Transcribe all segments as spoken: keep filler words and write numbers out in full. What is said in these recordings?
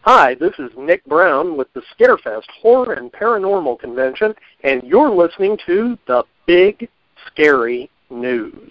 Hi, this is Nick Brown with the Scarefest Horror and Paranormal Convention, and you're listening to The Big Scary News.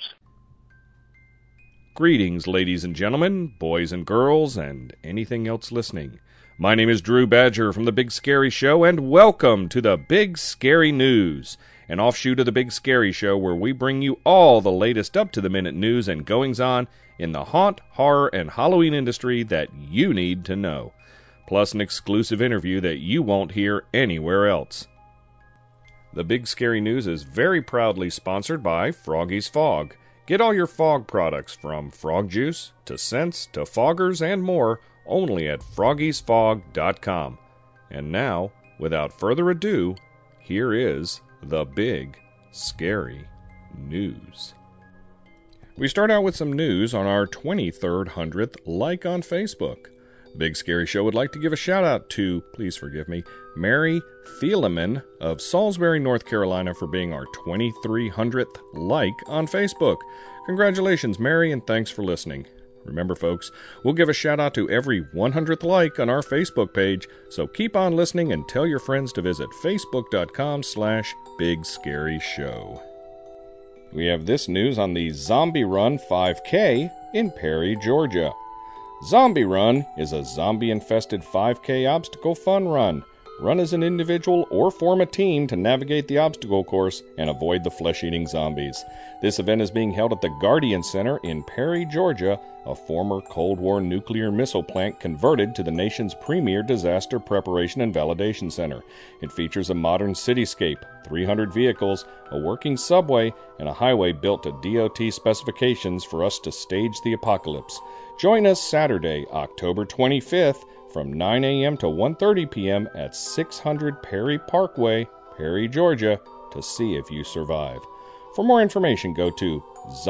Greetings, ladies and gentlemen, boys and girls, and anything else listening. My name is Drew Badger from The Big Scary Show, and welcome to The Big Scary News, an offshoot of The Big Scary Show where we bring you all the latest up-to-the-minute news and goings-on in the haunt, horror, and Halloween industry that you need to know, plus an exclusive interview that you won't hear anywhere else. The Big Scary News is very proudly sponsored by Froggy's Fog. Get all your fog products from frog juice to scents to foggers and more only at froggies fog dot com. And now, without further ado, here is the Big Scary News. We start out with some news on our twenty-third hundredth like on Facebook. The Big Scary Show would like to give a shout out to, please forgive me, Mary Thieleman of Salisbury, North Carolina for being our twenty-three hundredth like on Facebook. Congratulations, Mary, and thanks for listening. Remember, folks, we'll give a shout out to every one hundredth like on our Facebook page, so keep on listening and tell your friends to visit facebook.com slash Big Scary Show. We have this news on the Zombie Run five K in Perry, Georgia. Zombie Run is a zombie-infested five K obstacle fun run. Run as an individual or form a team to navigate the obstacle course and avoid the flesh-eating zombies. This event is being held at the Guardian Center in Perry, Georgia, a former Cold War nuclear missile plant converted to the nation's premier disaster preparation and validation center. It features a modern cityscape, three hundred vehicles, a working subway, and a highway built to D O T specifications for us to stage the apocalypse. Join us Saturday, October twenty-fifth, from nine a.m. to one thirty p.m. at six hundred Perry Parkway, Perry, Georgia, to see if you survive. For more information, go to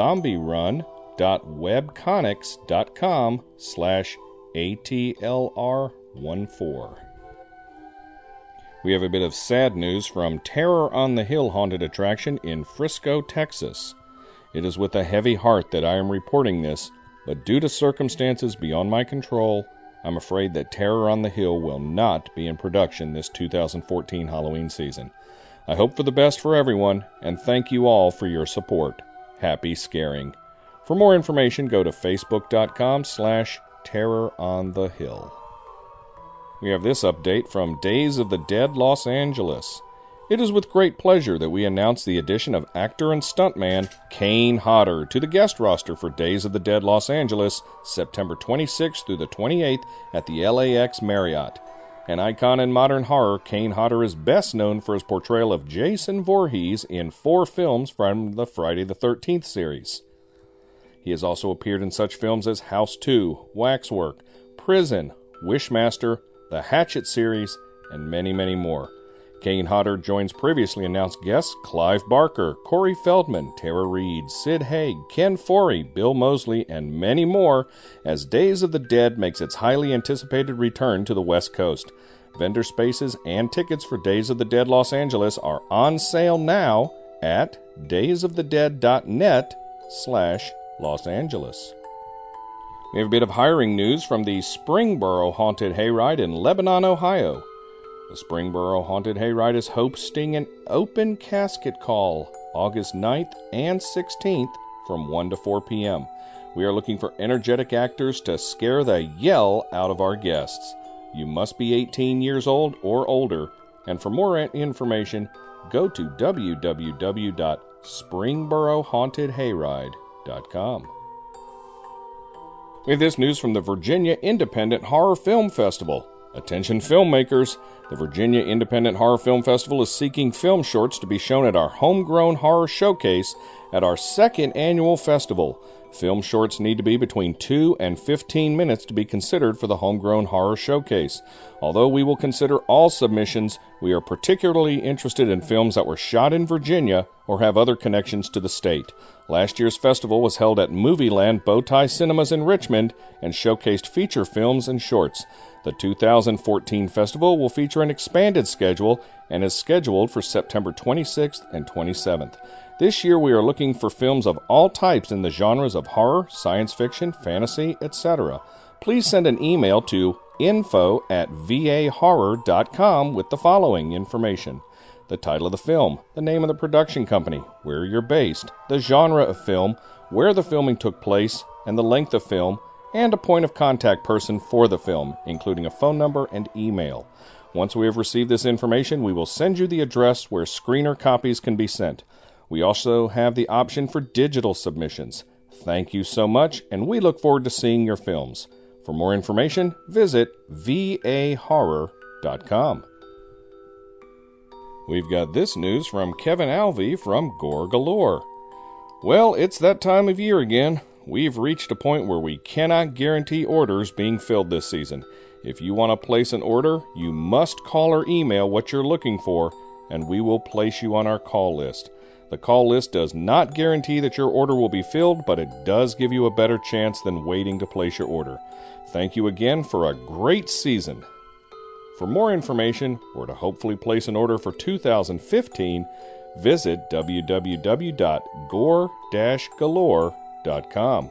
zombierun.webconics.com slash ATLR14. We have a bit of sad news from Terror on the Hill Haunted Attraction in Frisco, Texas. It is with a heavy heart that I am reporting this, but due to circumstances beyond my control, I'm afraid that Terror on the Hill will not be in production this two thousand fourteen Halloween season. I hope for the best for everyone, and thank you all for your support. Happy scaring. For more information, go to facebook.com slash Terror on the Hill. We have this update from Days of the Dead Los Angeles. It is with great pleasure that we announce the addition of actor and stuntman Kane Hodder to the guest roster for Days of the Dead Los Angeles, September twenty-sixth through the twenty-eighth at the L A X Marriott. An icon in modern horror, Kane Hodder is best known for his portrayal of Jason Voorhees in four films from the Friday the thirteenth series. He has also appeared in such films as House two, Waxwork, Prison, Wishmaster, the Hatchet series, and many, many more. Kane Hodder joins previously announced guests Clive Barker, Corey Feldman, Tara Reid, Sid Haig, Ken Foree, Bill Moseley, and many more as Days of the Dead makes its highly anticipated return to the West Coast. Vendor spaces and tickets for Days of the Dead Los Angeles are on sale now at daysofthedead.net slash Los Angeles. We have a bit of hiring news from the Springboro Haunted Hayride in Lebanon, Ohio. The Springboro Haunted Hayride is hosting an open casket call August ninth and sixteenth from one to four p.m. We are looking for energetic actors to scare the yell out of our guests. You must be eighteen years old or older, and for more information, go to w w w dot springboro haunted hayride dot com. We have this news from the Virginia Independent Horror Film Festival. Attention filmmakers, the Virginia Independent Horror Film Festival is seeking film shorts to be shown at our Homegrown Horror Showcase at our second annual festival. Film shorts need to be between two and fifteen minutes to be considered for the Homegrown Horror Showcase. Although we will consider all submissions, we are particularly interested in films that were shot in Virginia or have other connections to the state. Last year's festival was held at Movieland Bowtie Cinemas in Richmond and showcased feature films and shorts. The two thousand fourteen festival will feature an expanded schedule and is scheduled for September twenty-sixth and twenty-seventh. This year we are looking for films of all types in the genres of horror, science fiction, fantasy, et cetera. Please send an email to info at v a horror dot com with the following information: the title of the film, the name of the production company, where you're based, the genre of film, where the filming took place, and the length of film, and a point of contact person for the film, including a phone number and email. Once we have received this information, we will send you the address where screener copies can be sent. We also have the option for digital submissions. Thank you so much, and we look forward to seeing your films. For more information, visit v a horror dot com. We've got this news from Kevin Alvey from Gore Galore. Well, it's that time of year again. We've reached a point where we cannot guarantee orders being filled this season. If you want to place an order, you must call or email what you're looking for, and we will place you on our call list. The call list does not guarantee that your order will be filled, but it does give you a better chance than waiting to place your order. Thank you again for a great season. For more information, or to hopefully place an order for two thousand fifteen, visit w w w dot gore dash galore dot com.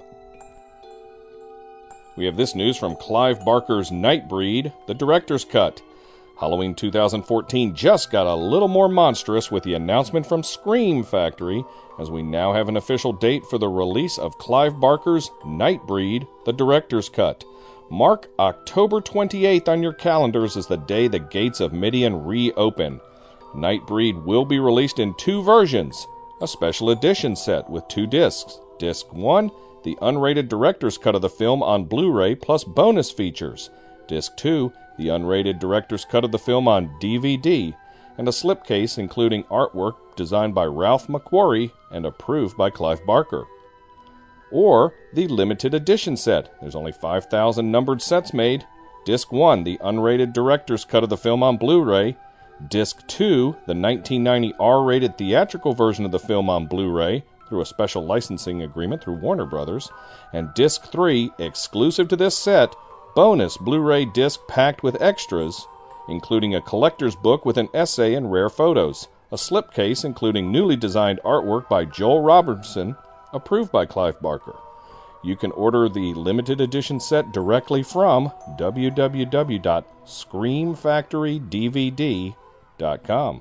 We have this news from Clive Barker's Nightbreed, the director's cut. Halloween two thousand fourteen just got a little more monstrous with the announcement from Scream Factory, as we now have an official date for the release of Clive Barker's Nightbreed, the director's cut. Mark October twenty-eighth on your calendars as the day the gates of Midian reopen. Nightbreed will be released in two versions, a special edition set with two discs. Disc one, the unrated director's cut of the film on Blu-ray plus bonus features. Disc two, the unrated director's cut of the film on D V D, and a slipcase including artwork designed by Ralph McQuarrie and approved by Clive Barker. Or the limited edition set. There's only five thousand numbered sets made. Disc one, the unrated director's cut of the film on Blu-ray. Disc two, the nineteen ninety R-rated theatrical version of the film on Blu-ray through a special licensing agreement through Warner Brothers. And Disc three, exclusive to this set, bonus Blu-ray disc packed with extras, including a collector's book with an essay and rare photos, a slipcase including newly designed artwork by Joel Robertson, approved by Clive Barker. You can order the limited edition set directly from w w w dot scream factory d v d dot com.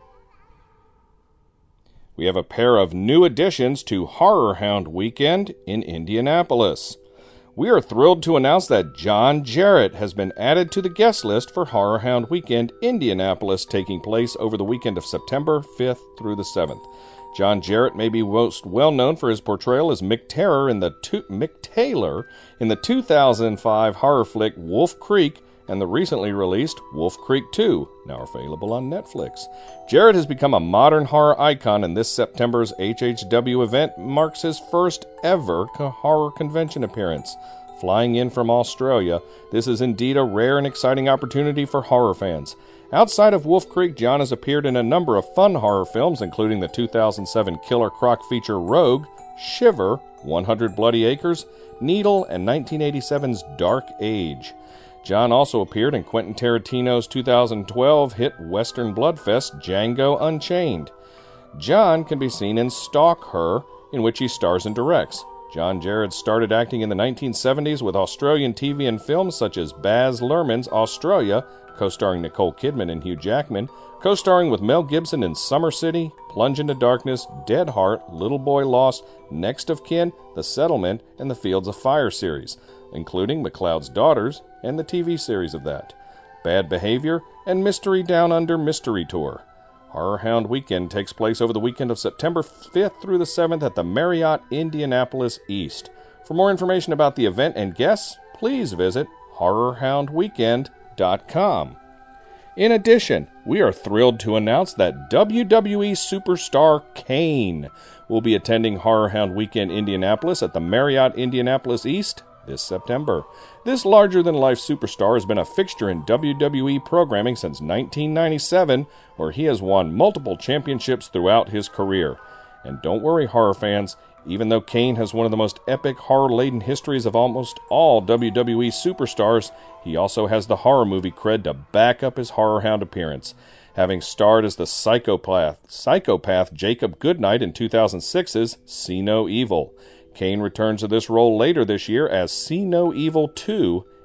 We have a pair of new additions to Horror Hound Weekend in Indianapolis. We are thrilled to announce that John Jarrett has been added to the guest list for Horror Hound Weekend Indianapolis, taking place over the weekend of September fifth through the seventh. John Jarrett may be most well known for his portrayal as Mick Taylor in the two, Mick Taylor in the two thousand five horror flick Wolf Creek and the recently released Wolf Creek two, now available on Netflix. Jarrett has become a modern horror icon, and this September's H H W event marks his first ever horror convention appearance. Flying in from Australia, this is indeed a rare and exciting opportunity for horror fans. Outside of Wolf Creek, John has appeared in a number of fun horror films, including the two thousand seven Killer Croc feature Rogue, Shiver, one hundred Bloody Acres, Needle, and nineteen eighty-seven's Dark Age. John also appeared in Quentin Tarantino's two thousand twelve hit Western bloodfest Django Unchained. John can be seen in Stalk Her, in which he stars and directs. John Jarrett started acting in the nineteen seventies with Australian T V and films such as Baz Luhrmann's Australia, co-starring Nicole Kidman and Hugh Jackman, co-starring with Mel Gibson in Summer City, Plunge into Darkness, Dead Heart, Little Boy Lost, Next of Kin, The Settlement, and the Fields of Fire series, including McLeod's Daughters and the T V series of that, Bad Behavior, and Mystery Down Under Mystery Tour. Horror Hound Weekend takes place over the weekend of September fifth through the seventh at the Marriott Indianapolis East. For more information about the event and guests, please visit horror hound weekend dot com. In addition, we are thrilled to announce that W W E superstar Kane will be attending Horror Hound Weekend Indianapolis at the Marriott Indianapolis East this September. This larger-than-life superstar has been a fixture in W W E programming since nineteen ninety-seven, where he has won multiple championships throughout his career. And don't worry, horror fans, even though Kane has one of the most epic horror-laden histories of almost all W W E superstars, he also has the horror movie cred to back up his Horror Hound appearance. Having starred as the psychopath, psychopath Jacob Goodnight in two thousand six's See No Evil. Kane returns to this role later this year as See No Evil two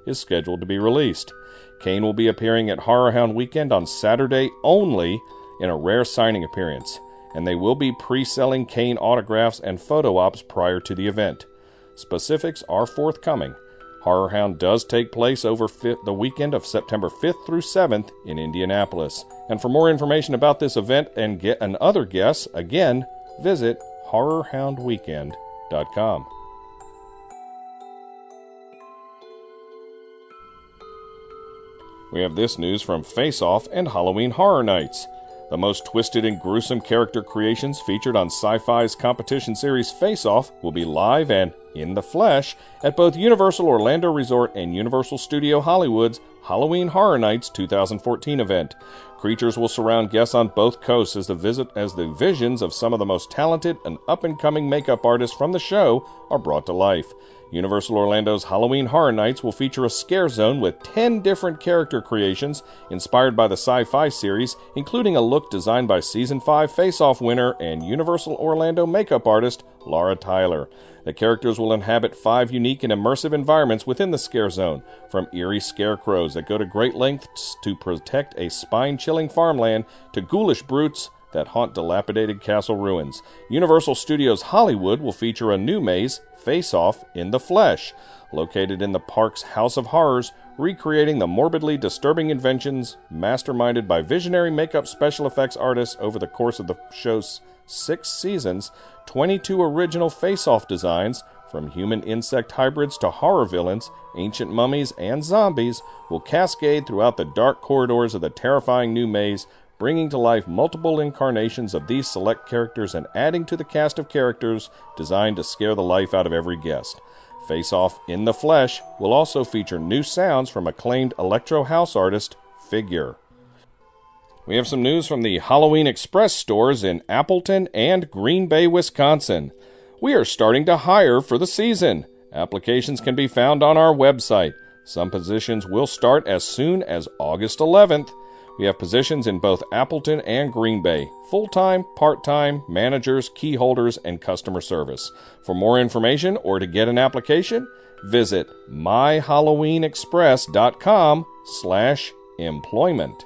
is scheduled to be released. Kane will be appearing at Horror Hound Weekend on Saturday only in a rare signing appearance, and they will be pre-selling Kane autographs and photo ops prior to the event. Specifics are forthcoming. Horror Hound does take place over the weekend of September fifth through seventh in Indianapolis. And for more information about this event and get and other guests, again, visit horror hound weekend dot com. We have this news from Face Off and Halloween Horror Nights. The most twisted and gruesome character creations featured on Sci-Fi's competition series Face Off will be live and in the flesh at both Universal Orlando Resort and Universal Studio Hollywood's Halloween Horror Nights two thousand fourteen event. Creatures will surround guests on both coasts as the visit as the visions of some of the most talented and up-and-coming makeup artists from the show are brought to life. Universal Orlando's Halloween Horror Nights will feature a scare zone with ten different character creations inspired by the Sci-Fi series, including a look designed by Season five Face-Off winner and Universal Orlando makeup artist Laura Tyler. The characters will inhabit five unique and immersive environments within the scare zone, from eerie scarecrows that go to great lengths to protect a spine-chilling farmland to ghoulish brutes that haunt dilapidated castle ruins. Universal Studios Hollywood will feature a new maze, Face Off in the Flesh, located in the park's House of Horrors, recreating the morbidly disturbing inventions masterminded by visionary makeup special effects artists over the course of the show's six seasons. twenty-two original face-off designs, from human insect hybrids to horror villains, ancient mummies, and zombies, will cascade throughout the dark corridors of the terrifying new maze, bringing to life multiple incarnations of these select characters and adding to the cast of characters designed to scare the life out of every guest. Face Off in the Flesh will also feature new sounds from acclaimed electro house artist Figure. We have some news from the Halloween Express stores in Appleton and Green Bay, Wisconsin. We are starting to hire for the season. Applications can be found on our website. Some positions will start as soon as August eleventh. We have positions in both Appleton and Green Bay, full-time, part-time, managers, key holders, and customer service. For more information or to get an application, visit my halloween express dot com slash employment.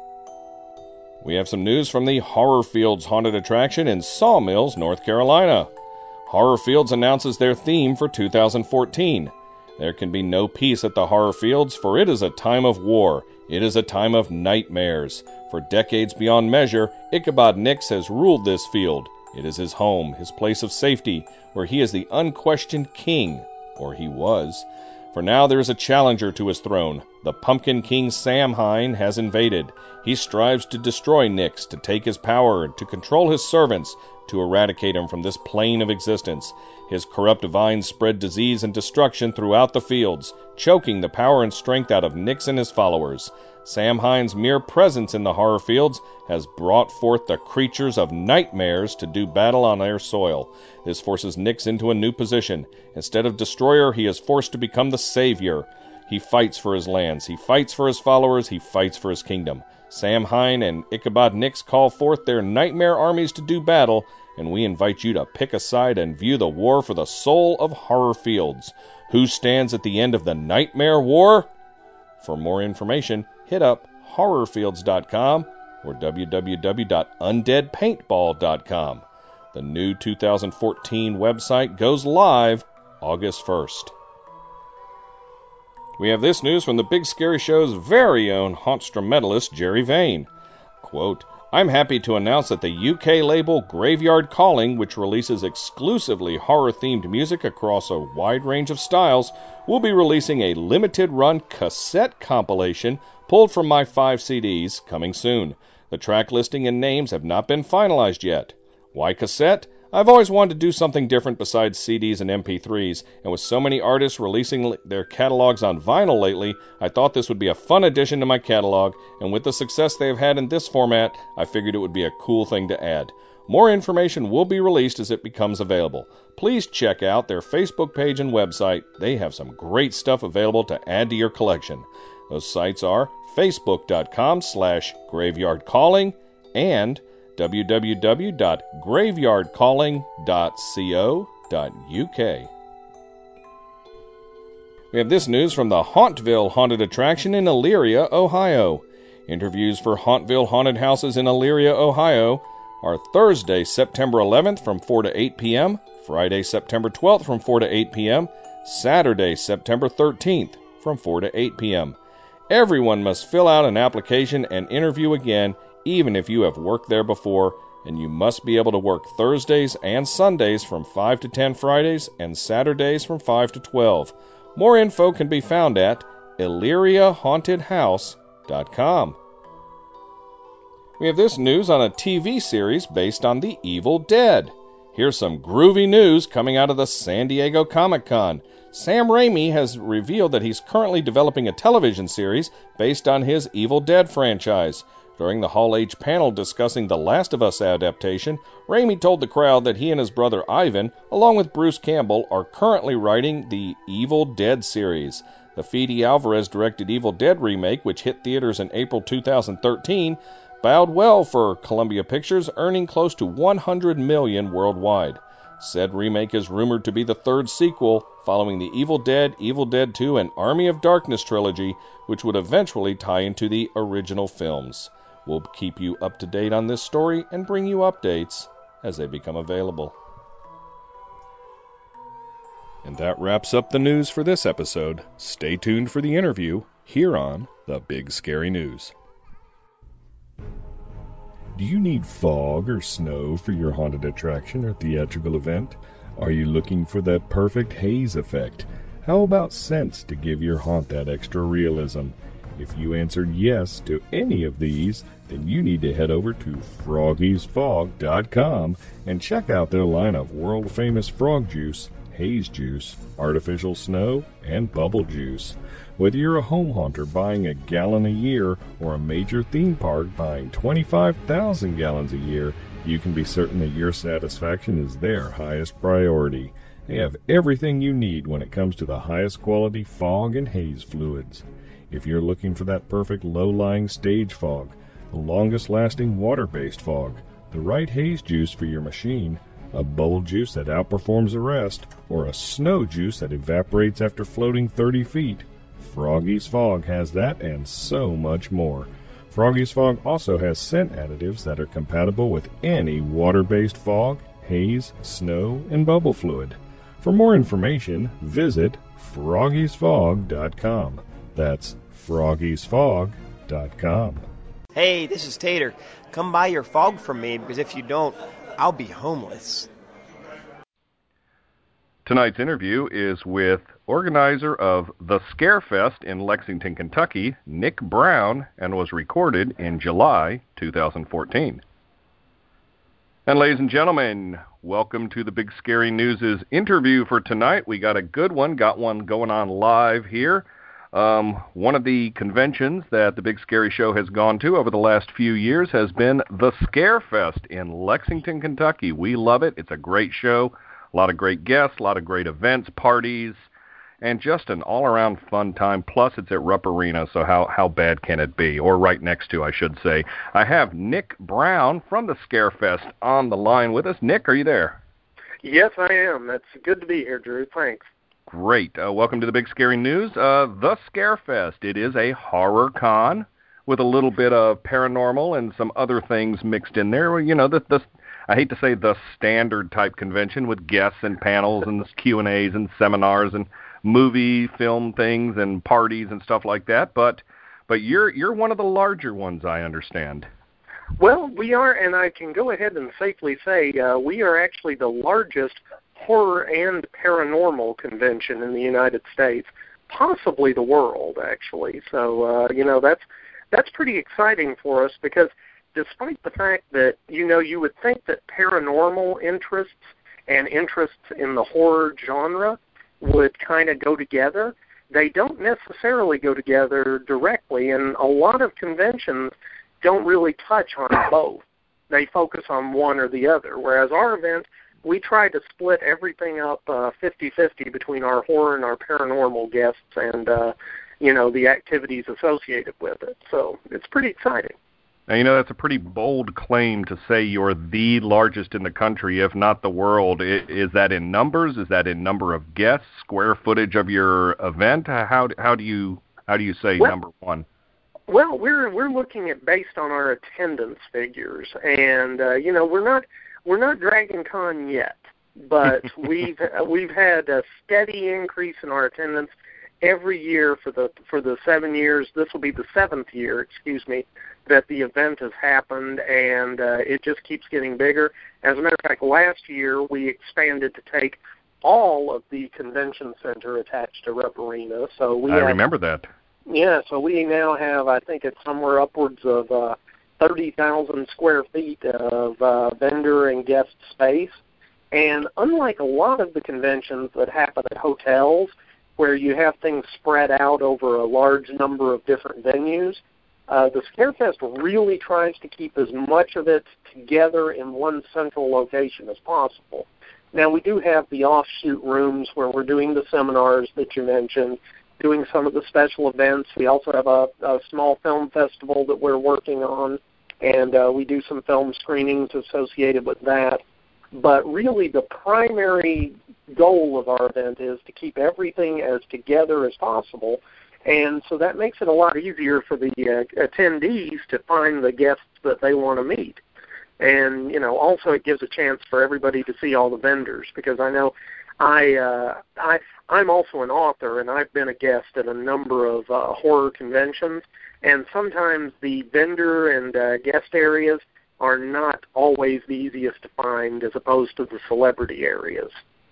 We have some news from the Horror Fields Haunted Attraction in Sawmills, North Carolina. Horror Fields announces their theme for two thousand fourteen. There can be no peace at the Horror Fields, for it is a time of war. It is a time of nightmares. For decades beyond measure, Ichabod Nix has ruled this field. It is his home, his place of safety, where he is the unquestioned king, or he was. For now there is a challenger to his throne. The Pumpkin King Samhain has invaded. He strives to destroy Nix, to take his power, to control his servants, to eradicate him from this plane of existence. His corrupt vines spread disease and destruction throughout the fields, choking the power and strength out of Nix and his followers. Samhain's mere presence in the Horror Fields has brought forth the creatures of nightmares to do battle on their soil. This forces Nix into a new position. Instead of destroyer, he is forced to become the savior. He fights for his lands, he fights for his followers, he fights for his kingdom. Samhain and Ichabod Nix call forth their nightmare armies to do battle, and we invite you to pick a side and view the war for the soul of Horror Fields. Who stands at the end of the Nightmare War? For more information, hit up horror fields dot com or w w w dot undead paintball dot com. The new two thousand fourteen website goes live August first. We have this news from the Big Scary Show's very own Hauntstrometalist, Jerry Vane. Quote, I'm happy to announce that the U K label Graveyard Calling, which releases exclusively horror-themed music across a wide range of styles, will be releasing a limited-run cassette compilation pulled from my five C Ds coming soon. The track listing and names have not been finalized yet. Why cassette? I've always wanted to do something different besides C Ds and M P threes, and with so many artists releasing their catalogs on vinyl lately, I thought this would be a fun addition to my catalog, and with the success they have had in this format, I figured it would be a cool thing to add. More information will be released as it becomes available. Please check out their Facebook page and website. They have some great stuff available to add to your collection. Those sites are facebook dot com slash graveyard calling and w w w dot graveyard calling dot co dot u k. We have this news from the Hauntville Haunted Attraction in Elyria, Ohio. Interviews for Hauntville Haunted Houses in Elyria, Ohio are Thursday, September eleventh from four to eight p.m., Friday, September twelfth from four to eight p.m., Saturday, September thirteenth from four to eight p.m. Everyone must fill out an application and interview again, even if you have worked there before, and you must be able to work Thursdays and Sundays from five to ten Fridays and Saturdays from five to twelve. More info can be found at elyria haunted house dot com. We have this news on a T V series based on The Evil Dead. Here's some groovy news coming out of the San Diego Comic-Con. Sam Raimi has revealed that he's currently developing a television series based on his Evil Dead franchise. During the Hall H panel discussing the Last of Us adaptation, Raimi told the crowd that he and his brother Ivan, along with Bruce Campbell, are currently writing the Evil Dead series. The Fede Alvarez-directed Evil Dead remake, which hit theaters in April two thousand thirteen, bowed well for Columbia Pictures, earning close to one hundred million dollars worldwide. Said remake is rumored to be the third sequel, following the Evil Dead, Evil Dead two, and Army of Darkness trilogy, which would eventually tie into the original films. We'll keep you up to date on this story and bring you updates as they become available. And that wraps up the news for this episode. Stay tuned for the interview here on The Big Scary News. Do you need fog or snow for your haunted attraction or theatrical event? Are you looking for that perfect haze effect? How about scents to give your haunt that extra realism? If you answered yes to any of these, then you need to head over to froggies fog dot com and check out their line of world-famous frog juice, haze juice, artificial snow, and bubble juice. Whether you're a home haunter buying a gallon a year or a major theme park buying twenty-five thousand gallons a year, you can be certain that your satisfaction is their highest priority. They have everything you need when it comes to the highest quality fog and haze fluids. If you're looking for that perfect low-lying stage fog, the longest-lasting water-based fog, the right haze juice for your machine, a bubble juice that outperforms the rest, or a snow juice that evaporates after floating thirty feet, Froggy's Fog has that and so much more. Froggy's Fog also has scent additives that are compatible with any water-based fog, haze, snow, and bubble fluid. For more information, visit froggies fog dot com. That's froggies fog dot com. Hey, this is Tater. Come buy your fog from me, because if you don't, I'll be homeless. Tonight's interview is with organizer of the Scarefest in Lexington, Kentucky, Nick Brown, and was recorded in July two thousand fourteen. And ladies and gentlemen, welcome to the Big Scary News' interview for tonight. We got a good one, got one going on live here. Um, one of the conventions that the Big Scary Show has gone to over the last few years has been the Scarefest in Lexington, Kentucky. We love it. It's a great show. A lot of great guests, a lot of great events, parties, and just an all-around fun time. Plus, it's at Rupp Arena, so how, how bad can it be? Or right next to, I should say. I have Nick Brown from the Scarefest on the line with us. Nick, are you there? Yes, I am. It's good to be here, Drew. Thanks. Great. Uh, welcome to the Big Scary News. Uh, the Scarefest. It is a horror con with a little bit of paranormal and some other things mixed in there. You know, the, the I hate to say the standard type convention with guests and panels and Q and A's and seminars and movie, film things and parties and stuff like that. But but you're you're one of the larger ones, I understand. Well, we are, and I can go ahead and safely say uh, we are actually the largest horror and paranormal convention in the United States, possibly the world, actually. So, uh, you know, that's that's pretty exciting for us because despite the fact that, you know, you would think that paranormal interests and interests in the horror genre would kind of go together, they don't necessarily go together directly, and a lot of conventions don't really touch on both. They focus on one or the other, whereas our event, we try to split everything up uh, fifty-fifty between our horror and our paranormal guests and, uh, you know, the activities associated with it. So it's pretty exciting. Now, you know, that's a pretty bold claim to say you're the largest in the country, if not the world. Is that in numbers? Is that in number of guests, square footage of your event? How how do you how do you say well, number one? Well, we're we're looking at based on our attendance figures, and uh, you know, we're not we're not Dragon Con yet, but we've we've had a steady increase in our attendance every year for the for the seven years. This will be the seventh year, excuse me, that the event has happened, and uh, it just keeps getting bigger. As a matter of fact, last year we expanded to take all of the convention center attached to Rupp Arena. So we I have, remember that. Yeah, so we now have, I think it's somewhere upwards of uh, thirty thousand square feet of uh, vendor and guest space. And unlike a lot of the conventions that happen at hotels, where you have things spread out over a large number of different venues, Uh, the Scarefest really tries to keep as much of it together in one central location as possible. Now, we do have the offshoot rooms where we're doing the seminars that you mentioned, doing some of the special events. We also have a, a small film festival that we're working on, and uh, we do some film screenings associated with that. But really, the primary goal of our event is to keep everything as together as possible. And so that makes it a lot easier for the uh, attendees to find the guests that they want to meet. And, you know, also it gives a chance for everybody to see all the vendors, because I know I, uh, I, I'm also an author, and I've been a guest at a number of uh, horror conventions, and sometimes the vendor and uh, guest areas are not always the easiest to find as opposed to the celebrity areas.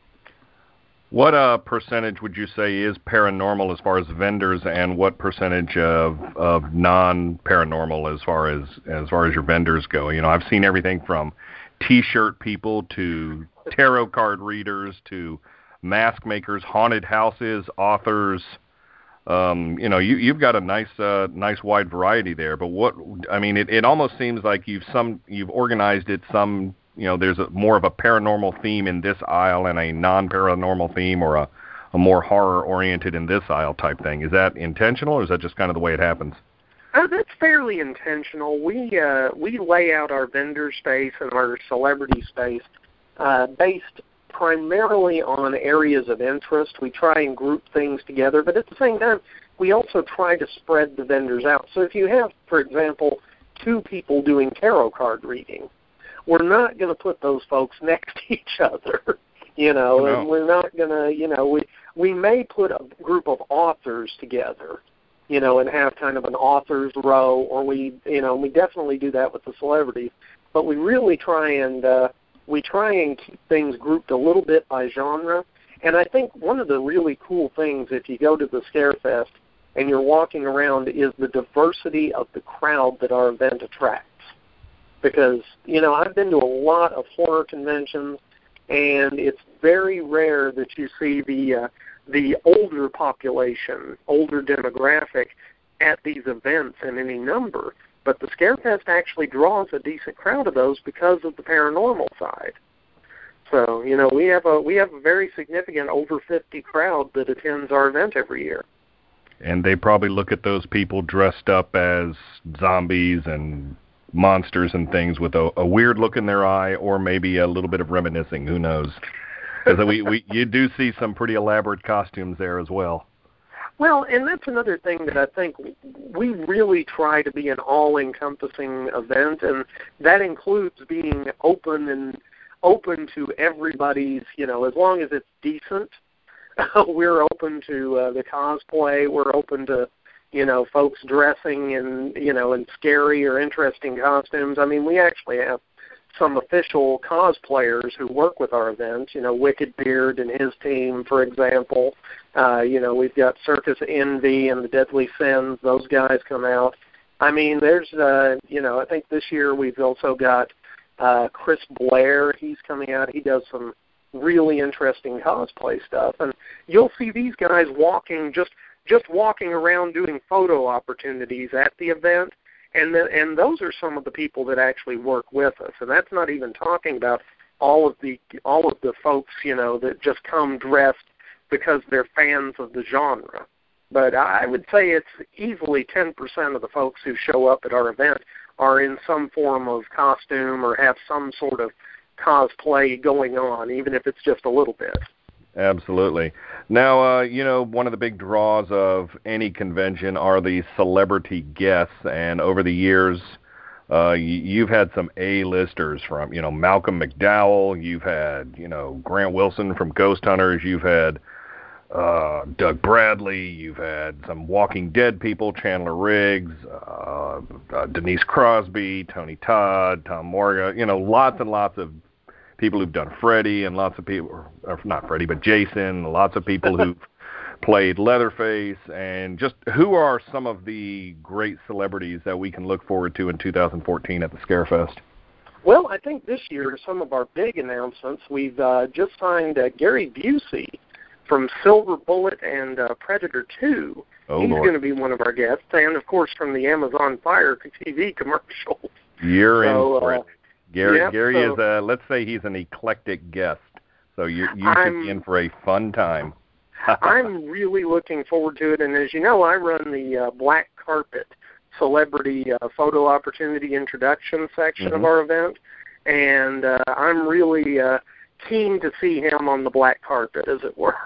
What uh, percentage would you say is paranormal as far as vendors, and what percentage of, of non-paranormal as far as as far as your vendors go? You know, I've seen everything from T-shirt people to tarot card readers to mask makers, haunted houses, authors. Um, you know, you, you've got a nice uh, nice wide variety there. But what I mean, it, it almost seems like you've some you've organized it some. You know, there's a, more of a paranormal theme in this aisle and a non-paranormal theme, or a, a more horror-oriented in this aisle type thing. Is that intentional, or is that just kind of the way it happens? Uh, that's fairly intentional. We uh, we lay out our vendor space and our celebrity space uh, based primarily on areas of interest. We try and group things together, but at the same time, we also try to spread the vendors out. So if you have, for example, two people doing tarot card reading, we're not going to put those folks next to each other, you know, no. and we're not going to, you know, we we may put a group of authors together, you know, and have kind of an author's row, or we, you know, we definitely do that with the celebrities, but we really try and uh, we try and keep things grouped a little bit by genre. And I think one of the really cool things, if you go to the Scarefest and you're walking around, is the diversity of the crowd that our event attracts. Because, you know, I've been to a lot of horror conventions, and it's very rare that you see the uh, the older population, older demographic at these events in any number. But the Scarefest actually draws a decent crowd of those because of the paranormal side. So, you know, we have a we have a very significant over fifty crowd that attends our event every year. And they probably look at those people dressed up as zombies and monsters and things with a, a weird look in their eye, or maybe a little bit of reminiscing. Who knows? Because we, we you do see some pretty elaborate costumes there as well. Well, and that's another thing that I think we really try to be an all-encompassing event, and that includes being open and open to everybody's, you know, as long as it's decent. We're open to uh, the cosplay. We're open to, you know, folks dressing in, you know, in scary or interesting costumes. I mean, we actually have some official cosplayers who work with our events, you know, Wicked Beard and his team, for example. Uh, you know, we've got Circus Envy and the Deadly Sins. Those guys come out. I mean, there's, uh, you know, I think this year we've also got uh, Chris Blair. He's coming out. He does some really interesting cosplay stuff. And you'll see these guys walking just just walking around doing photo opportunities at the event, and the, and those are some of the people that actually work with us. And that's not even talking about all of the all of the folks, you know, that just come dressed because they're fans of the genre. But I would say it's easily ten percent of the folks who show up at our event are in some form of costume or have some sort of cosplay going on, even if it's just a little bit. Absolutely. Now, uh, you know, one of the big draws of any convention are the celebrity guests, and over the years, uh, you've had some A-listers from, you know, Malcolm McDowell, you've had, you know, Grant Wilson from Ghost Hunters, you've had uh, Doug Bradley, you've had some Walking Dead people, Chandler Riggs, uh, uh, Denise Crosby, Tony Todd, Tom Morgan, you know, lots and lots of people who've done Freddy, and lots of people, or not Freddy, but Jason, lots of people who've played Leatherface, and just who are some of the great celebrities that we can look forward to in two thousand fourteen at the Scarefest? Well, I think this year, some of our big announcements, we've uh, just signed uh, Gary Busey from Silver Bullet and uh, Predator two. Oh, He's Lord. going to be one of our guests, and, of course, from the Amazon Fire T V commercials. You're so, in for uh, it. Gary, yep, Gary so is, a, let's say he's an eclectic guest, so you you I'm, should be in for a fun time. I'm really looking forward to it, and as you know, I run the uh, Black Carpet Celebrity uh, Photo Opportunity Introduction section mm-hmm. of our event, and uh, I'm really uh, keen to see him on the black carpet, as it were.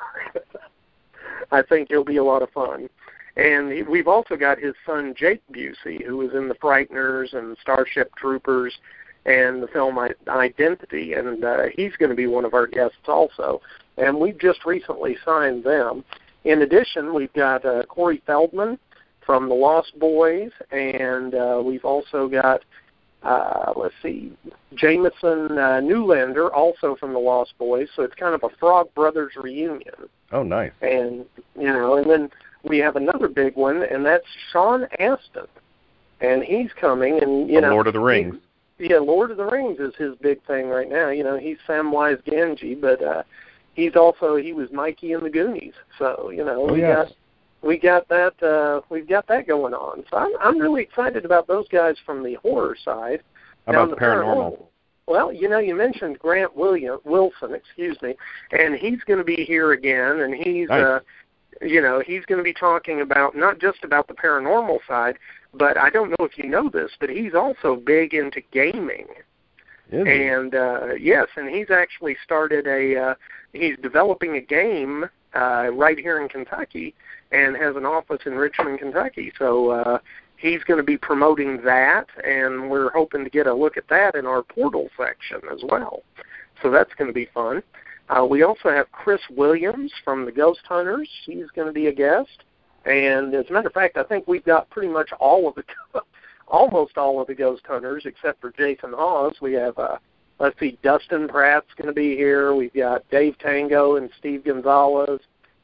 I think he'll be a lot of fun. And we've also got his son, Jake Busey, who was in The Frighteners and Starship Troopers and the film Identity, and uh, he's going to be one of our guests also. And we've just recently signed them. In addition, we've got uh, Corey Feldman from The Lost Boys, and uh, we've also got, uh, let's see, Jameson uh, Newlander, also from The Lost Boys, so it's kind of a Frog Brothers reunion. Oh, nice. And, you know, and then we have another big one, and that's Sean Astin, and he's coming, and, you the know. Lord of the Rings. He, yeah, Lord of the Rings is his big thing right now. You know, he's Samwise Gamgee, but uh, he's also, he was Mikey in the Goonies. So, you know, oh, we yes. got we got that uh, we've got that going on. So I'm I'm really excited about those guys from the horror side. How now, about the paranormal? paranormal? Well, you know, you mentioned Grant William Wilson, excuse me, and he's going to be here again, and he's nice. uh, you know, he's going to be talking about not just about the paranormal side, but I don't know if you know this, but he's also big into gaming. Is and uh, yes, and he's actually started a, uh, he's developing a game uh, right here in Kentucky and has an office in Richmond, Kentucky. So uh, he's going to be promoting that, and we're hoping to get a look at that in our portal section as well. So that's going to be fun. Uh, we also have Chris Williams from the Ghost Hunters. He's going to be a guest. And as a matter of fact, I think we've got pretty much all of the, almost all of the Ghost Hunters except for Jason Hawes. We have, uh, let's see, Dustin Pratt's going to be here. We've got Dave Tango and Steve Gonzalez.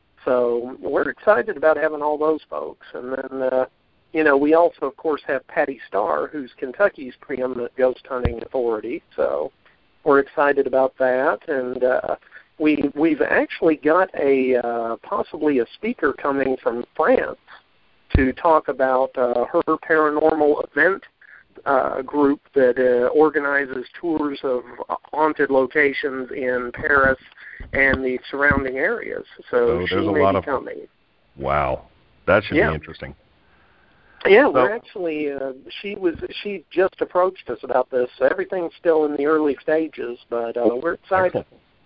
So we're excited about having all those folks. And then, uh, you know, we also, of course, have Patty Starr, who's Kentucky's preeminent ghost hunting authority. So we're excited about that. And uh, we, we've actually got a uh, possibly a speaker coming from France to talk about uh, her paranormal event uh, group that uh, organizes tours of haunted locations in Paris and the surrounding areas. So, so she there's a may lot be of coming. Wow, that should yeah. be interesting. Yeah, so, we're actually. Uh, she was. She just approached us about this. Everything's still in the early stages, but uh, we're excited.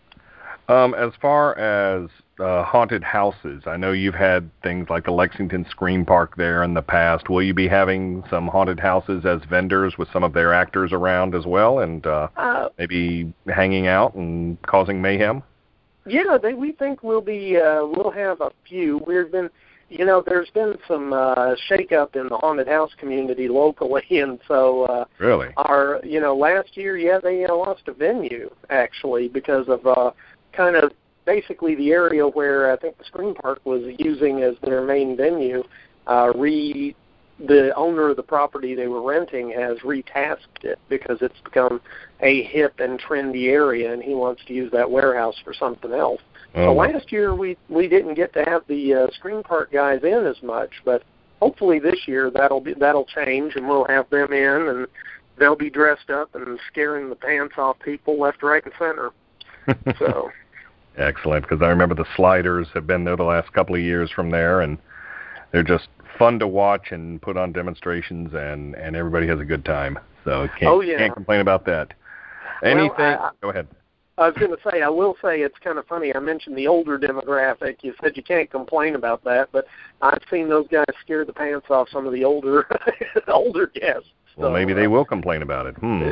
Um, as far as uh, haunted houses, I know you've had things like the Lexington Scream Park there in the past. Will you be having some haunted houses as vendors with some of their actors around as well, and uh, uh, maybe hanging out and causing mayhem? Yeah, they, we think we'll be. Uh, we'll have a few. We've been, you know, there's been some uh, shakeup in the haunted house community locally, and so uh, really, our, you know, last year, yeah, they uh, lost a venue actually because of. Uh, kind of basically the area where I think the Scream Park was using as their main venue, uh, re the owner of the property they were renting has retasked it because it's become a hip and trendy area, and he wants to use that warehouse for something else. Oh. So last year we we didn't get to have the uh, Scream Park guys in as much, but hopefully this year that'll be that'll change, and we'll have them in, and they'll be dressed up and scaring the pants off people left, right, and center. So. Excellent, because I remember the Sliders have been there the last couple of years from there, and they're just fun to watch and put on demonstrations, and, and everybody has a good time. So can't, oh, yeah. can't complain about that. Anything? Well, I, go ahead. I was going to say, I will say it's kind of funny. I mentioned the older demographic. You said you can't complain about that, but I've seen those guys scare the pants off some of the older older guests. Well, so, maybe they uh, will complain about it. Hmm.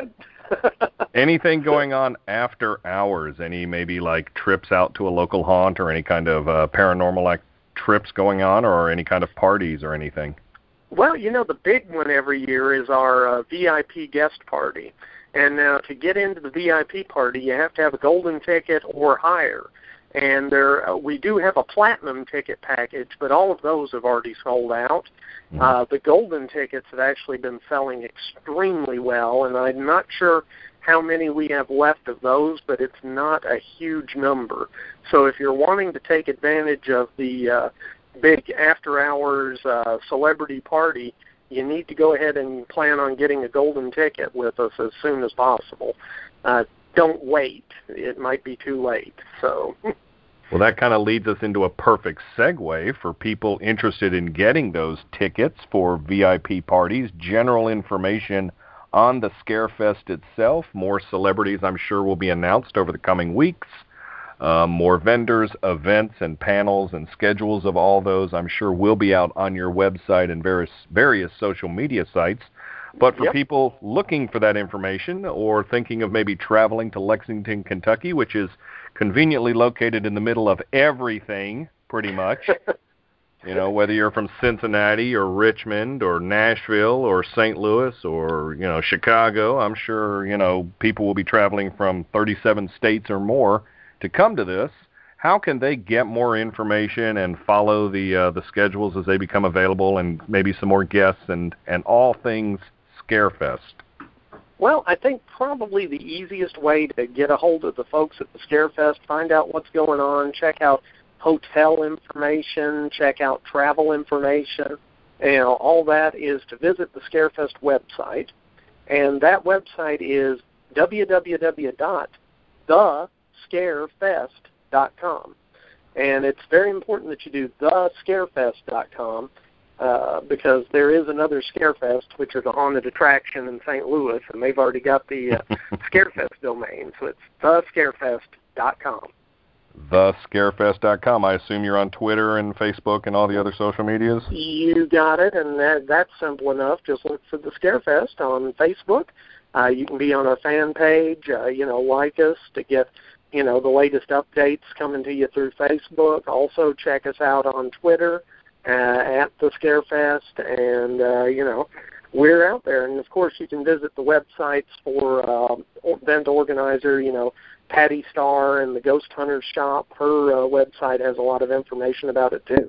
Anything going on after hours? Any maybe like trips out to a local haunt or any kind of uh, paranormal like trips going on, or any kind of parties or anything? Well, you know, the big one every year is our uh, V I P guest party. And now to get into the V I P party, you have to have a golden ticket or higher. And there, uh, we do have a platinum ticket package, but all of those have already sold out. Mm-hmm. Uh, the golden tickets have actually been selling extremely well, and I'm not sure how many we have left of those, but it's not a huge number. So if you're wanting to take advantage of the uh, big after-hours uh, celebrity party, you need to go ahead and plan on getting a golden ticket with us as soon as possible. Uh, don't wait. It might be too late. So, well, that kind of leads us into a perfect segue for people interested in getting those tickets for V I P parties. General information on the Scarefest itself. More celebrities, I'm sure, will be announced over the coming weeks. Uh, more vendors, events, and panels, and schedules of all those, I'm sure, will be out on your website and various various social media sites. But for yep. people looking for that information or thinking of maybe traveling to Lexington, Kentucky, which is conveniently located in the middle of everything, pretty much, you know, whether you're from Cincinnati or Richmond or Nashville or Saint Louis or, you know, Chicago, I'm sure, you know, people will be traveling from thirty-seven states or more to come to this. How can they get more information and follow the uh, the schedules as they become available, and maybe some more guests and, and all things Scarefest? Well, I think probably the easiest way to get a hold of the folks at the Scarefest, find out what's going on, check out hotel information, check out travel information, you know, all that is to visit the Scarefest website. And that website is w w w dot the scarefest dot com. And it's very important that you do the scarefest dot com uh, because there is another Scarefest, which is a haunted attraction in Saint Louis, and they've already got the uh, Scarefest domain, so it's the scarefest dot com. the scarefest dot com. I assume you're on Twitter and Facebook and all the other social medias? You got it, and that, that's simple enough. Just look for the Scarefest on Facebook. Uh, you can be on our fan page, uh, you know, like us to get, you know, the latest updates coming to you through Facebook. Also check us out on Twitter uh, at the Scarefest, and, uh, you know, we're out there. And, of course, you can visit the websites for uh, event organizer, you know, Patty Starr and the Ghost Hunter Shop. Her uh, website has a lot of information about it, too.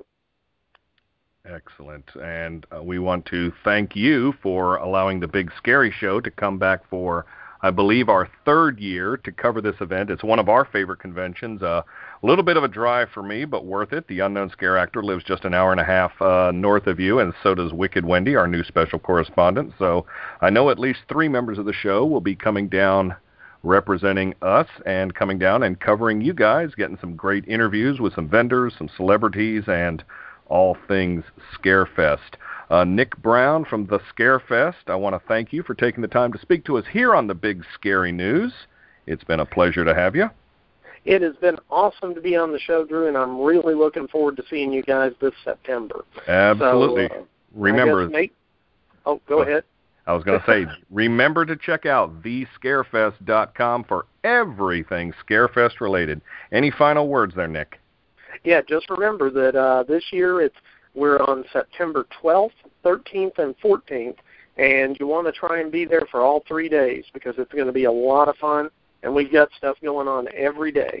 Excellent. And uh, we want to thank you for allowing the Big Scary Show to come back for, I believe, our third year to cover this event. It's one of our favorite conventions. Uh, a little bit of a drive for me, but worth it. The Unknown Scare Actor lives just an hour and a half uh, north of you, and so does Wicked Wendy, our new special correspondent. So I know at least three members of the show will be coming down representing us and coming down and covering you guys, getting some great interviews with some vendors, some celebrities, and all things Scarefest. Uh, Nick Brown from the Scarefest, I want to thank you for taking the time to speak to us here on the Big Scary News. It's been a pleasure to have you. It has been awesome to be on the show, Drew, and I'm really looking forward to seeing you guys this September. Absolutely. So, uh, remember. Nate, oh, go ahead. I was going to say, remember to check out the scarefest dot com for everything Scarefest related. Any final words there, Nick? Yeah, just remember that uh, this year it's we're on September twelfth, thirteenth, and fourteenth, and you want to try and be there for all three days because it's going to be a lot of fun, and we've got stuff going on every day.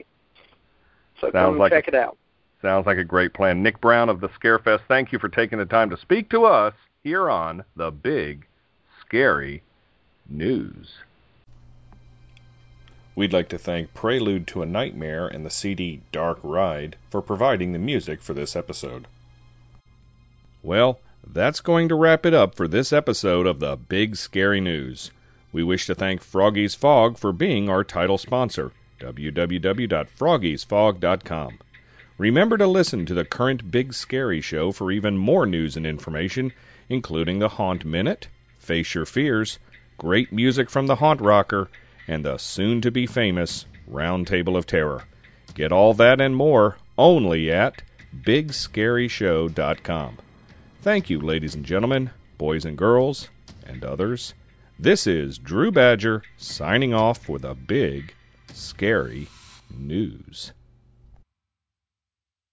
So sounds come like check a, it out. Sounds like a great plan. Nick Brown of the Scarefest, thank you for taking the time to speak to us here on the Big Scary News. We'd like to thank Prelude to a Nightmare and the C D Dark Ride for providing the music for this episode. Well, that's going to wrap it up for this episode of the Big Scary News. We wish to thank Froggy's Fog for being our title sponsor, w w w dot froggies fog dot com. Remember to listen to the current Big Scary Show for even more news and information, including the Haunt Minute, Face Your Fears, great music from the Haunt Rocker, and the soon-to-be-famous Round Table of Terror. Get all that and more only at big scary show dot com. Thank you, ladies and gentlemen, boys and girls, and others. This is Drew Badger signing off for the Big Scary News.